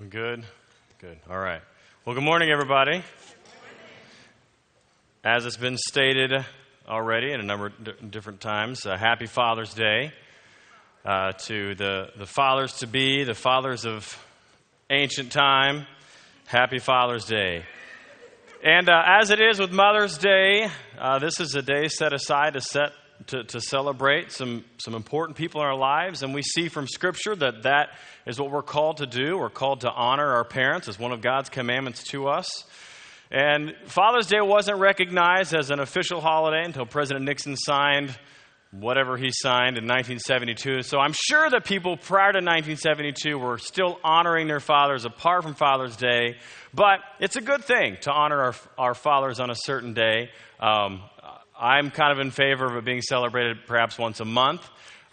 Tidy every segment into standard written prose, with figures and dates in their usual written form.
We good? Good. All right. Well, good morning, everybody. As it's been stated already in a number of different times, happy Father's Day to the fathers-to-be, the fathers of ancient time. Happy Father's Day. And as it is with Mother's Day, this is a day set aside to celebrate some important people in our lives, and we see from Scripture that is what we're called to do. We're called to honor our parents as one of God's commandments to us. And Father's Day wasn't recognized as an official holiday until President Nixon signed whatever he signed in 1972. So I'm sure that people prior to 1972 were still honoring their fathers apart from Father's Day, but it's a good thing to honor our fathers on a certain day. I'm kind of in favor of it being celebrated perhaps once a month.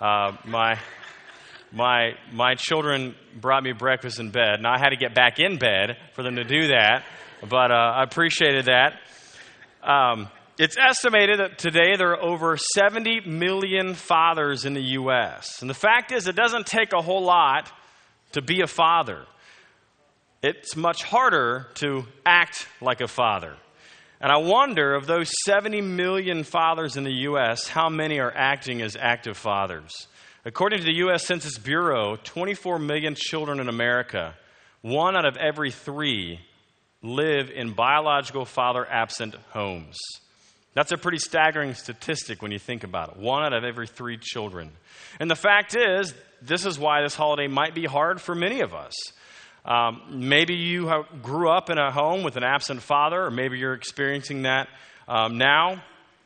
My children brought me breakfast in bed, and I had to get back in bed for them to do that, but I appreciated that. It's estimated that today there are over 70 million fathers in the U.S. And the fact is, it doesn't take a whole lot to be a father. It's much harder to act like a father. And I wonder, of those 70 million fathers in the U.S., how many are acting as active fathers? According to the U.S. Census Bureau, 24 million children in America, 1 out of every 3, live in biological father-absent homes. That's a pretty staggering statistic when you think about it. 1 out of every 3 children. And the fact is, this is why this holiday might be hard for many of us. Maybe you grew up in a home with an absent father, or maybe you're experiencing that now.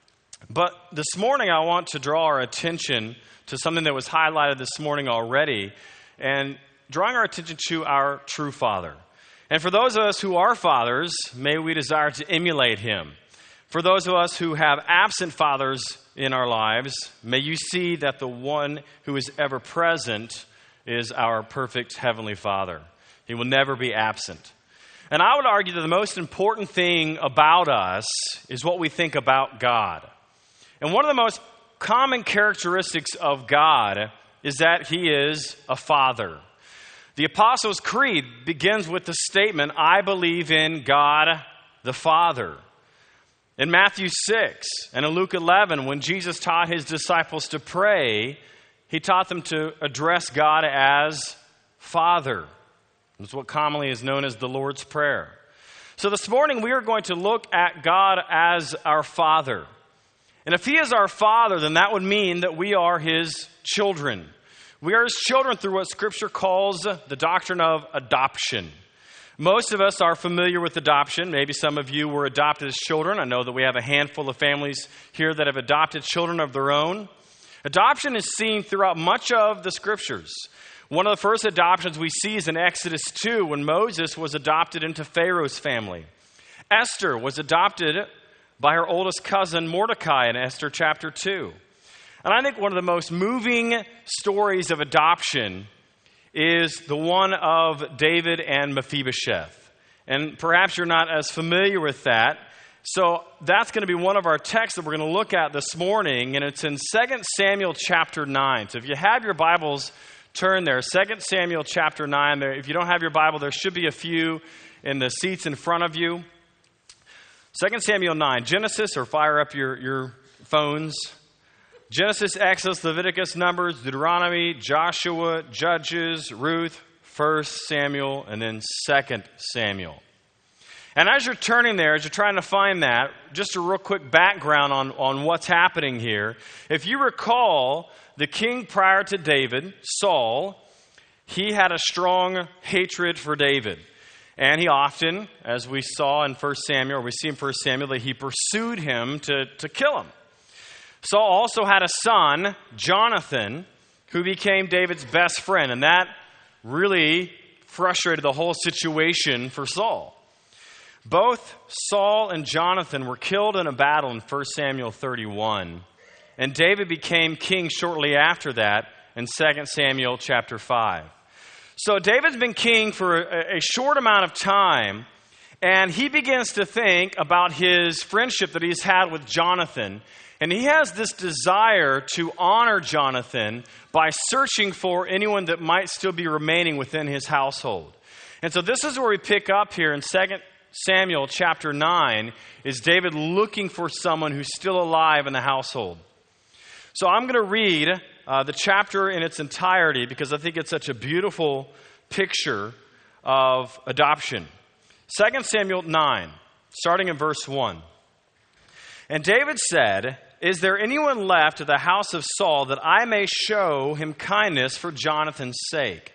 But this morning I want to draw our attention to something that was highlighted this morning already, and drawing our attention to our true Father. And for those of us who are fathers, may we desire to emulate Him. For those of us who have absent fathers in our lives, may you see that the one who is ever present is our perfect Heavenly Father. He will never be absent. And I would argue that the most important thing about us is what we think about God. And one of the most common characteristics of God is that He is a Father. The Apostles' Creed begins with the statement, I believe in God the Father. In Matthew 6 and in Luke 11, when Jesus taught His disciples to pray, He taught them to address God as Father. It's what commonly is known as the Lord's Prayer. So this morning we are going to look at God as our Father. And if He is our Father, then that would mean that we are His children. We are His children through what Scripture calls the doctrine of adoption. Most of us are familiar with adoption. Maybe some of you were adopted as children. I know that we have a handful of families here that have adopted children of their own. Adoption is seen throughout much of the Scriptures. One of the first adoptions we see is in Exodus 2 when Moses was adopted into Pharaoh's family. Esther was adopted by her oldest cousin Mordecai in Esther chapter 2. And I think one of the most moving stories of adoption is the one of David and Mephibosheth. And perhaps you're not as familiar with that. So that's going to be one of our texts that we're going to look at this morning. And it's in 2 Samuel chapter 9. So if you have your Bibles, turn there. 2 Samuel chapter 9. If you don't have your Bible, there should be a few in the seats in front of you. 2 Samuel 9. Genesis, or fire up your phones. Genesis, Exodus, Leviticus, Numbers, Deuteronomy, Joshua, Judges, Ruth, 1 Samuel, and then 2 Samuel. And as you're turning there, as you're trying to find that, just a real quick background on what's happening here. If you recall, the king prior to David, Saul, he had a strong hatred for David. And he often, as we saw in 1 Samuel, or we see in 1 Samuel, that he pursued him to kill him. Saul also had a son, Jonathan, who became David's best friend. And that really frustrated the whole situation for Saul. Both Saul and Jonathan were killed in a battle in 1 Samuel 31. And David became king shortly after that in 2 Samuel chapter 5. So David's been king for a short amount of time, and he begins to think about his friendship that he's had with Jonathan. And he has this desire to honor Jonathan by searching for anyone that might still be remaining within his household. And so this is where we pick up here in 2 Samuel chapter 9, is David looking for someone who's still alive in the household. So I'm going to read the chapter in its entirety because I think it's such a beautiful picture of adoption. 2 Samuel 9, starting in verse 1. And David said, "Is there anyone left of the house of Saul that I may show him kindness for Jonathan's sake?"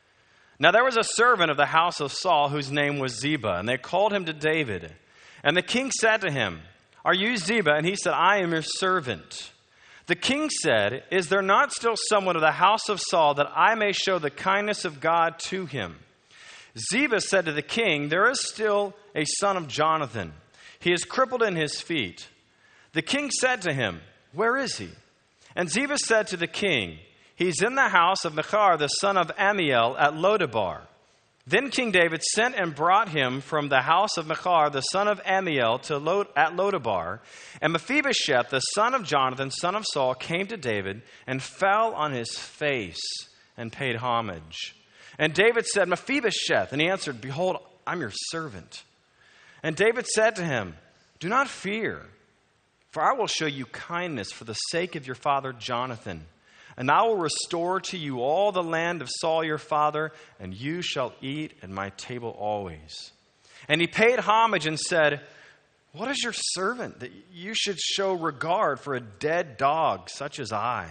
Now there was a servant of the house of Saul whose name was Ziba, and they called him to David. And the king said to him, "Are you Ziba?" And he said, "I am your servant." The king said, "Is there not still someone of the house of Saul that I may show the kindness of God to him?" Ziba said to the king, "There is still a son of Jonathan. He is crippled in his feet." The king said to him, "Where is he?" And Ziba said to the king, "He's in the house of Machir, the son of Ammiel, at Lodabar." Then King David sent and brought him from the house of Machir, the son of Ammiel, at Lodabar. And Mephibosheth, the son of Jonathan, son of Saul, came to David and fell on his face and paid homage. And David said, "Mephibosheth." And he answered, "Behold, I'm your servant." And David said to him, "Do not fear, for I will show you kindness for the sake of your father Jonathan. And I will restore to you all the land of Saul your father, and you shall eat at my table always." And he paid homage and said, "What is your servant that you should show regard for a dead dog such as I?"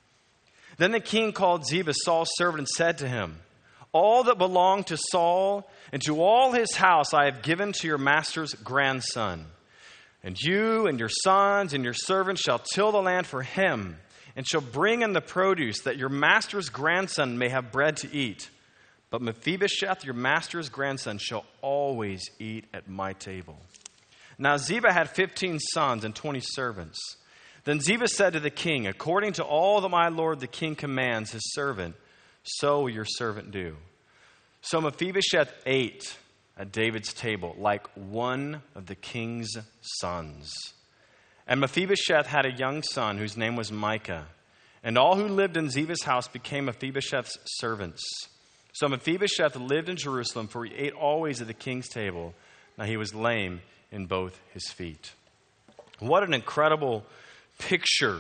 Then the king called Ziba, Saul's servant, and said to him, "All that belonged to Saul and to all his house I have given to your master's grandson. And you and your sons and your servants shall till the land for him, and shall bring in the produce, that your master's grandson may have bread to eat. But Mephibosheth, your master's grandson, shall always eat at my table." Now Ziba had 15 sons and 20 servants. Then Ziba said to the king, "According to all that my lord the king commands his servant, so will your servant do." So Mephibosheth ate at David's table like one of the king's sons. And Mephibosheth had a young son whose name was Micah. And all who lived in Ziba's house became Mephibosheth's servants. So Mephibosheth lived in Jerusalem, for he ate always at the king's table. Now he was lame in both his feet. What an incredible picture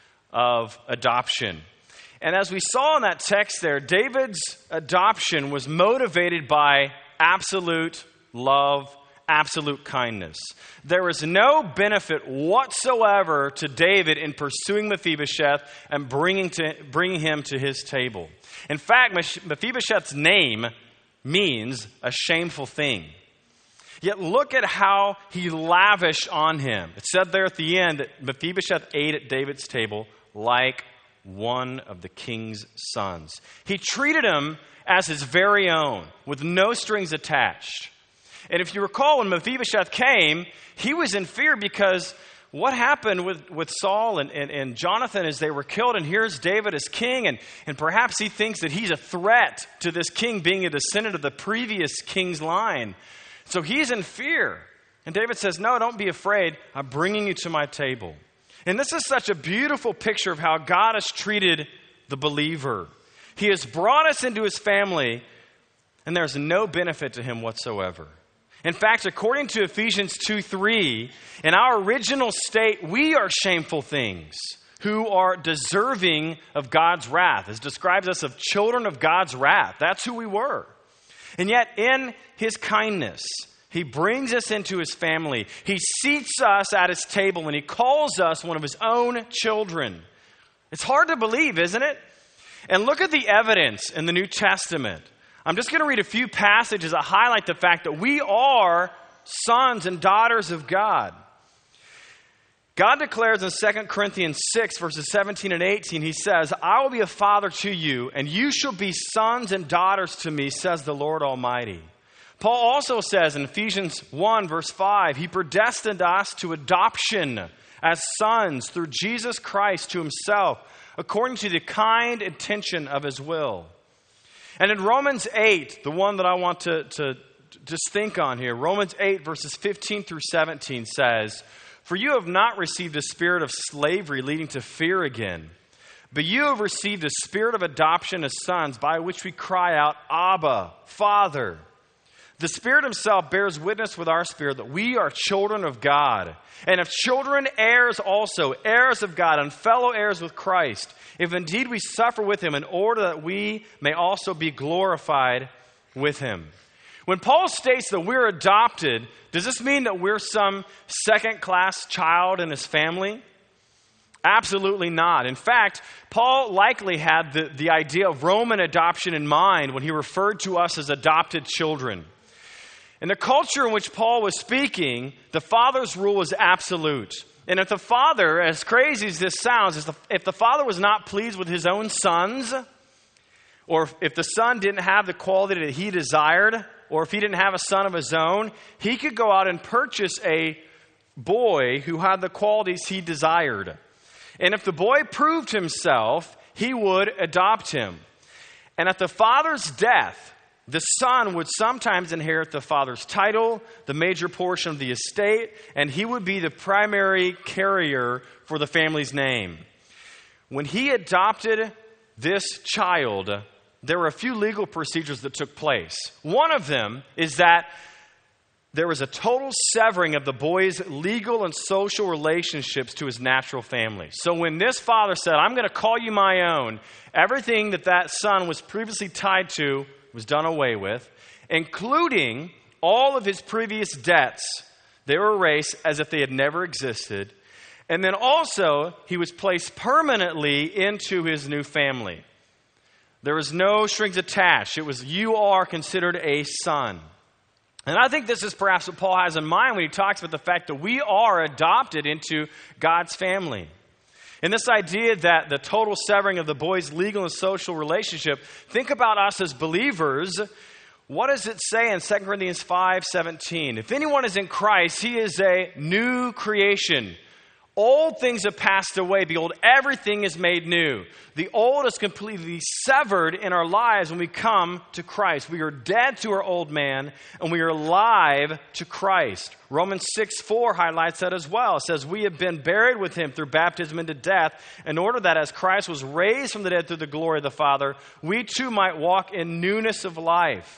of adoption. And as we saw in that text there, David's adoption was motivated by absolute love, absolute kindness. There was no benefit whatsoever to David in pursuing Mephibosheth and bringing him to his table. In fact, Mephibosheth's name means a shameful thing. Yet look at how he lavished on him. It said there at the end that Mephibosheth ate at David's table like one of the king's sons. He treated him as his very own, with no strings attached. And if you recall, when Mephibosheth came, he was in fear because what happened with Saul and Jonathan as they were killed, and here's David as king, and perhaps he thinks that he's a threat to this king being a descendant of the previous king's line. So he's in fear. And David says, "No, don't be afraid. I'm bringing you to my table." And this is such a beautiful picture of how God has treated the believer. He has brought us into his family, and there's no benefit to him whatsoever. In fact, according to Ephesians 2:3, in our original state, we are shameful things who are deserving of God's wrath. It describes us as children of God's wrath. That's who we were. And yet, in his kindness, he brings us into his family. He seats us at his table, and he calls us one of his own children. It's hard to believe, isn't it? And look at the evidence in the New Testament. I'm just going to read a few passages that highlight the fact that we are sons and daughters of God. God declares in 2 Corinthians 6, verses 17 and 18, he says, "I will be a father to you, and you shall be sons and daughters to me, says the Lord Almighty." Paul also says in Ephesians 1, verse 5, he predestined us to adoption as sons through Jesus Christ to himself, according to the kind intention of his will. And in Romans 8, the one that I want to just think on here, Romans 8, verses 15 through 17 says, "For you have not received a spirit of slavery leading to fear again, but you have received a spirit of adoption as sons, by which we cry out, 'Abba, Father.' The Spirit himself bears witness with our spirit that we are children of God. And if children, heirs also, heirs of God and fellow heirs with Christ, if indeed we suffer with him in order that we may also be glorified with him. When Paul states that we're adopted, does this mean that we're some second-class child in his family? Absolutely not. In fact, Paul likely had the idea of Roman adoption in mind when he referred to us as adopted children. In the culture in which Paul was speaking, the father's rule was absolute. And if the father, as crazy as this sounds, if the father was not pleased with his own sons, or if the son didn't have the quality that he desired, or if he didn't have a son of his own, he could go out and purchase a boy who had the qualities he desired. And if the boy proved himself, he would adopt him. And at the father's death, the son would sometimes inherit the father's title, the major portion of the estate, and he would be the primary carrier for the family's name. When he adopted this child, there were a few legal procedures that took place. One of them is that there was a total severing of the boy's legal and social relationships to his natural family. So when this father said, I'm going to call you my own, everything that son was previously tied to was done away with, including all of his previous debts. They were erased as if they had never existed. And then also, he was placed permanently into his new family. There was no strings attached. It was, you are considered a son. And I think this is perhaps what Paul has in mind when he talks about the fact that we are adopted into God's family. And this idea that the total severing of the boy's legal and social relationship, think about us as believers. What does it say in 2 Corinthians 5:17? If anyone is in Christ, he is a new creation. Old things have passed away. Behold, everything is made new. The old is completely severed in our lives when we come to Christ. We are dead to our old man, and we are alive to Christ. Romans 6:4 highlights that as well. It says, we have been buried with him through baptism into death, in order that as Christ was raised from the dead through the glory of the Father, we too might walk in newness of life.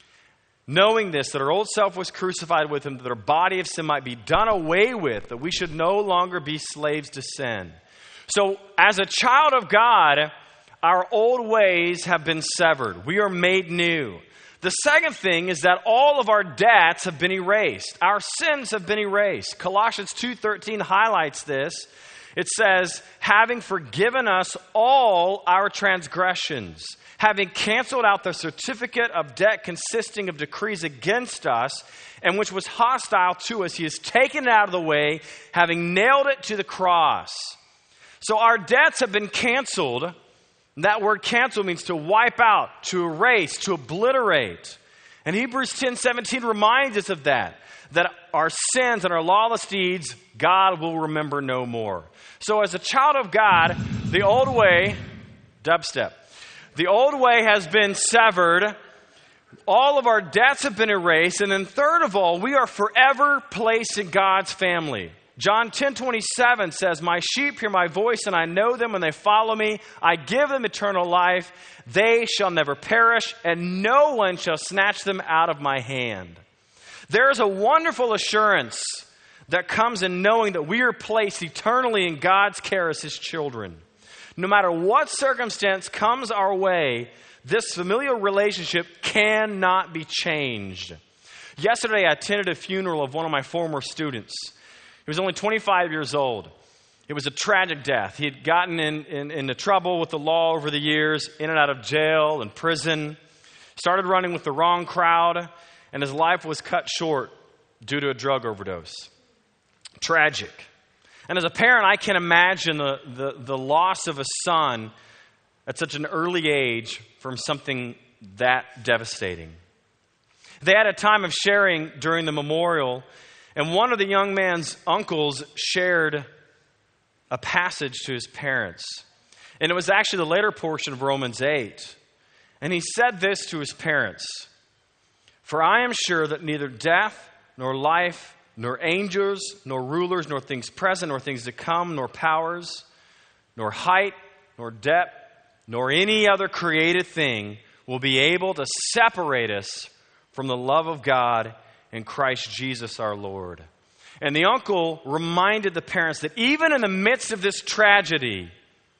Knowing this, that our old self was crucified with him, that our body of sin might be done away with, that we should no longer be slaves to sin. So, as a child of God, our old ways have been severed. We are made new. The second thing is that all of our debts have been erased. Our sins have been erased. Colossians 2:13 highlights this. It says, having forgiven us all our transgressions, having canceled out the certificate of debt consisting of decrees against us, and which was hostile to us, he has taken it out of the way, having nailed it to the cross. So our debts have been canceled. That word cancel means to wipe out, to erase, to obliterate. And Hebrews 10:17 reminds us of that our sins and our lawless deeds, God will remember no more. So as a child of God, the old way, dubstep, the old way has been severed. All of our debts have been erased. And then third of all, we are forever placed in God's family. John 10:27 says, my sheep hear my voice, and I know them, and they follow me. I give them eternal life. They shall never perish, and no one shall snatch them out of my hand. There is a wonderful assurance that comes in knowing that we are placed eternally in God's care as his children. No matter what circumstance comes our way, this familial relationship cannot be changed. Yesterday, I attended a funeral of one of my former students. He was only 25 years old. It was a tragic death. He had gotten into trouble with the law over the years, in and out of jail and prison, started running with the wrong crowd, and his life was cut short due to a drug overdose. Tragic. And as a parent, I can imagine the loss of a son at such an early age from something that devastating. They had a time of sharing during the memorial, and one of the young man's uncles shared a passage to his parents. And it was actually the later portion of Romans 8. And he said this to his parents, for I am sure that neither death nor life, nor angels, nor rulers, nor things present, nor things to come, nor powers, nor height, nor depth, nor any other created thing will be able to separate us from the love of God in Christ Jesus our Lord. And the uncle reminded the parents that even in the midst of this tragedy,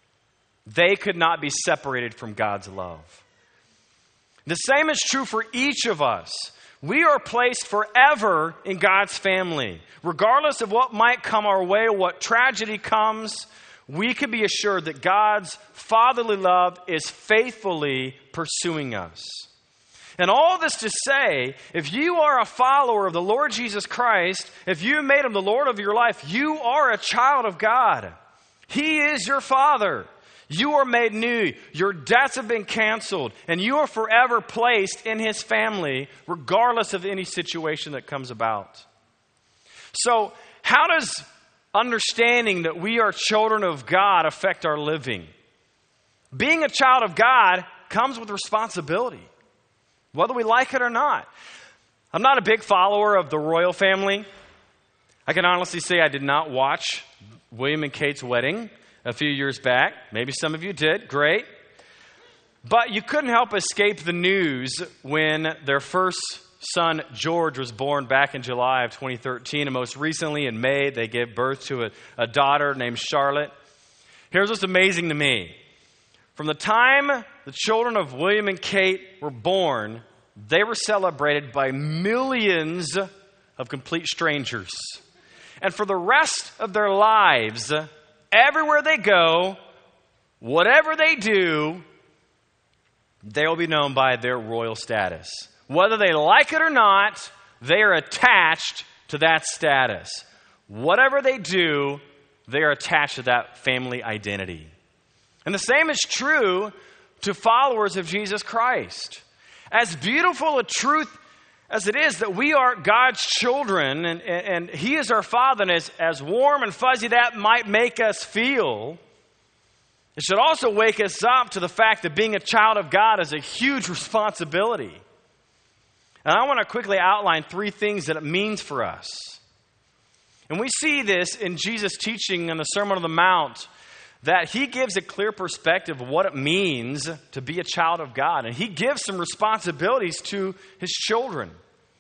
they could not be separated from God's love. The same is true for each of us. We are placed forever in God's family. Regardless of what might come our way, what tragedy comes, we can be assured that God's fatherly love is faithfully pursuing us. And all this to say, if you are a follower of the Lord Jesus Christ, if you made Him the Lord of your life, you are a child of God. He is your Father. You are made new. Your debts have been canceled. And you are forever placed in His family, regardless of any situation that comes about. So, how does understanding that we are children of God affect our living? Being a child of God comes with responsibility, whether we like it or not. I'm not a big follower of the royal family. I can honestly say I did not watch William and Kate's wedding a few years back. Maybe some of you did. Great. But you couldn't help escape the news when their first son, George, was born back in July of 2013. And most recently in May, they gave birth to a daughter named Charlotte. Here's what's amazing to me. From the time the children of William and Kate were born, they were celebrated by millions of complete strangers. And for the rest of their lives, everywhere they go, whatever they do, they will be known by their royal status. Whether they like it or not, they are attached to that status. Whatever they do, they are attached to that family identity. And the same is true to followers of Jesus Christ. As beautiful a truth as it is that we are God's children and He is our Father, and as warm and fuzzy that might make us feel, it should also wake us up to the fact that being a child of God is a huge responsibility. And I want to quickly outline 3 things that it means for us. And we see this in Jesus' teaching in the Sermon on the Mount, that He gives a clear perspective of what it means to be a child of God. And He gives some responsibilities to His children.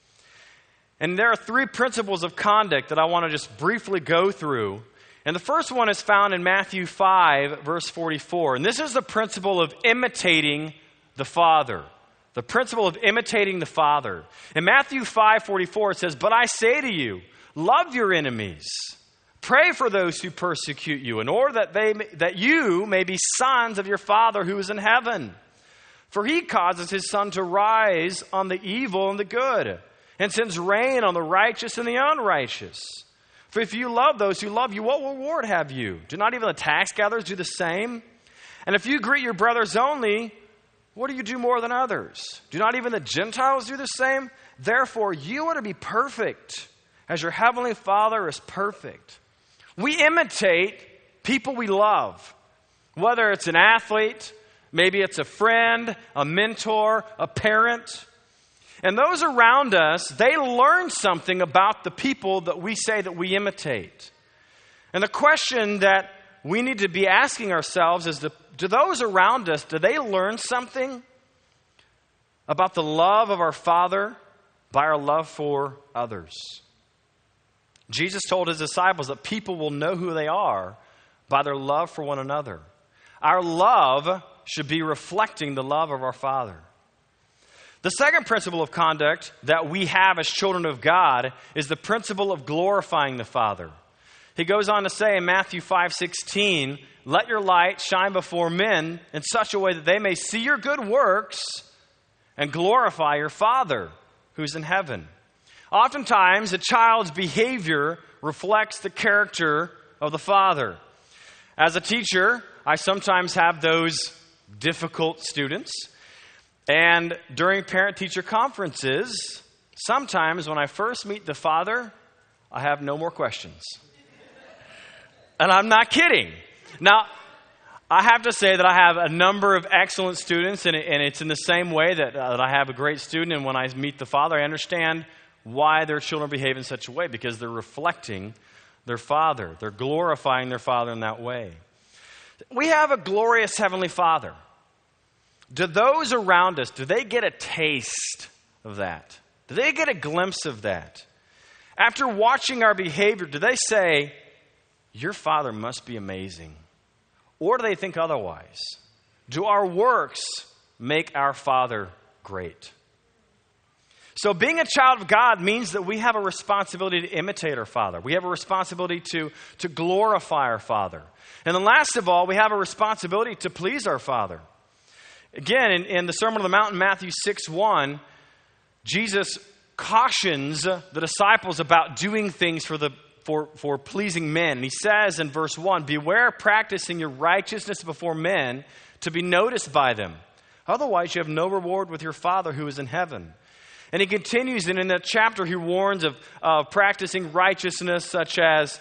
And there are 3 principles of conduct that I want to just briefly go through. And the first one is found in Matthew 5, verse 44. And this is the principle of imitating the Father. The principle of imitating the Father. In Matthew 5:44 it says, "But I say to you, love your enemies. Pray for those who persecute you, in order that you may be sons of your Father who is in heaven. For He causes His sun to rise on the evil and the good, and sends rain on the righteous and the unrighteous. For if you love those who love you, what reward have you? Do not even the tax gatherers do the same? And if you greet your brothers only, what do you do more than others? Do not even the Gentiles do the same? Therefore, you are to be perfect, as your heavenly Father is perfect." We imitate people we love, whether it's an athlete, maybe it's a friend, a mentor, a parent. And those around us, they learn something about the people that we say that we imitate. And the question that we need to be asking ourselves is, do those around us, do they learn something about the love of our Father by our love for others? Jesus told His disciples that people will know who they are by their love for one another. Our love should be reflecting the love of our Father. The second principle of conduct that we have as children of God is the principle of glorifying the Father. He goes on to say in Matthew 5:16, "Let your light shine before men in such a way that they may see your good works and glorify your Father who's in heaven." Oftentimes, a child's behavior reflects the character of the Father. As a teacher, I sometimes have those difficult students. And during parent-teacher conferences, sometimes when I first meet the Father, I have no more questions. And I'm not kidding. Now, I have to say that I have a number of excellent students, and it's in the same way that I have a great student, and when I meet the Father, I understand why their children behave in such a way, because they're reflecting their Father. They're glorifying their Father in that way. We have a glorious Heavenly Father. Do those around us, do they get a taste of that? Do they get a glimpse of that? After watching our behavior, do they say, your Father must be amazing? Or do they think otherwise? Do our works make our Father great? So being a child of God means that we have a responsibility to imitate our Father. We have a responsibility to glorify our Father. And then last of all, we have a responsibility to please our Father. Again, in the Sermon on the Mount, Matthew 6:1, Jesus cautions the disciples about doing things for pleasing men. And he says in verse 1, beware of practicing your righteousness before men to be noticed by them. Otherwise, you have no reward with your Father who is in heaven. And he continues, and in that chapter, he warns of practicing righteousness, such as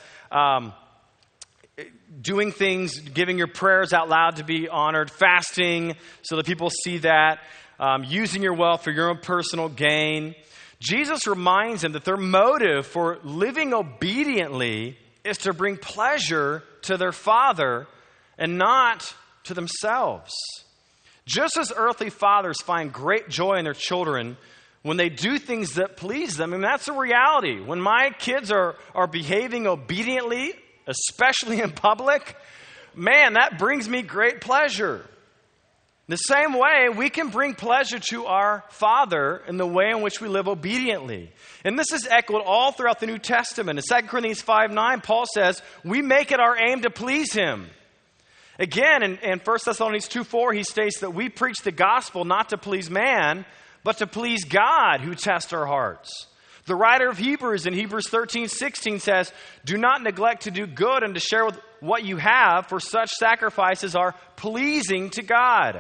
doing things, giving your prayers out loud to be honored, fasting so that people see that, using your wealth for your own personal gain. Jesus reminds them that their motive for living obediently is to bring pleasure to their Father and not to themselves. Just as earthly fathers find great joy in their children when they do things that please them, and that's a reality. When my kids are behaving obediently, especially in public, man, that brings me great pleasure. The same way, we can bring pleasure to our Father in the way in which we live obediently. And this is echoed all throughout the New Testament. In 2 Corinthians 5:9, Paul says, we make it our aim to please Him. Again, in 1 Thessalonians 2:4, he states that we preach the gospel not to please man, but to please God who tests our hearts. The writer of Hebrews in Hebrews 13:16 says, do not neglect to do good and to share with what you have, for such sacrifices are pleasing to God.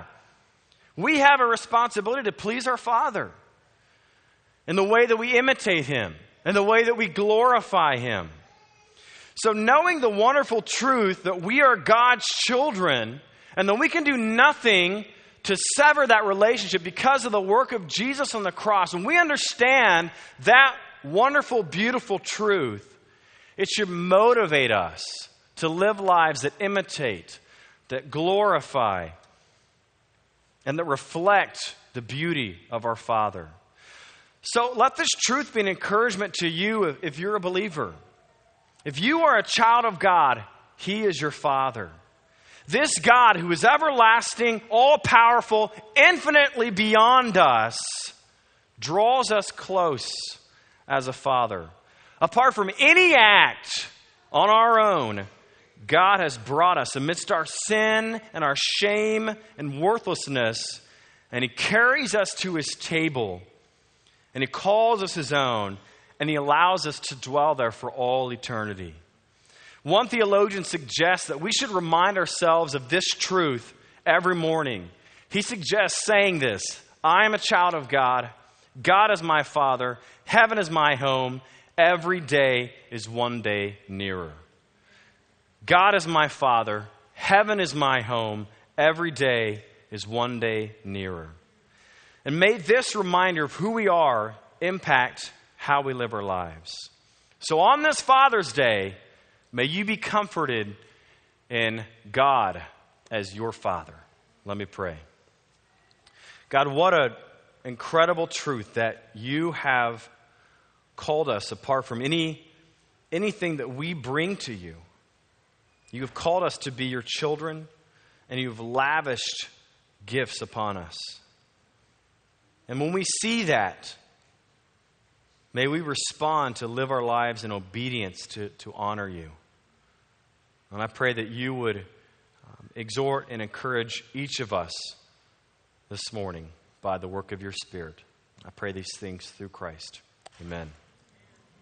We have a responsibility to please our Father in the way that we imitate Him, in the way that we glorify Him. So knowing the wonderful truth that we are God's children and that we can do nothing to sever that relationship because of the work of Jesus on the cross, when we understand that wonderful, beautiful truth, it should motivate us to live lives that imitate, that glorify, and that reflect the beauty of our Father. So let this truth be an encouragement to you if you're a believer. If you are a child of God, He is your Father. This God who is everlasting, all-powerful, infinitely beyond us, draws us close as a Father. Apart from any act on our own, God has brought us amidst our sin and our shame and worthlessness, and He carries us to His table, and He calls us His own, and He allows us to dwell there for all eternity. One theologian suggests that we should remind ourselves of this truth every morning. He suggests saying this, I am a child of God. God is my Father. Heaven is my home. Every day is one day nearer. God is my Father. Heaven is my home. Every day is one day nearer. And may this reminder of who we are impact how we live our lives. So on this Father's Day, may you be comforted in God as your Father. Let me pray. God, what an incredible truth that you have called us apart from anything that we bring to you. You have called us to be your children, and you have lavished gifts upon us. And when we see that, may we respond to live our lives in obedience to honor you. And I pray that you would exhort and encourage each of us this morning by the work of your Spirit. I pray these things through Christ. Amen.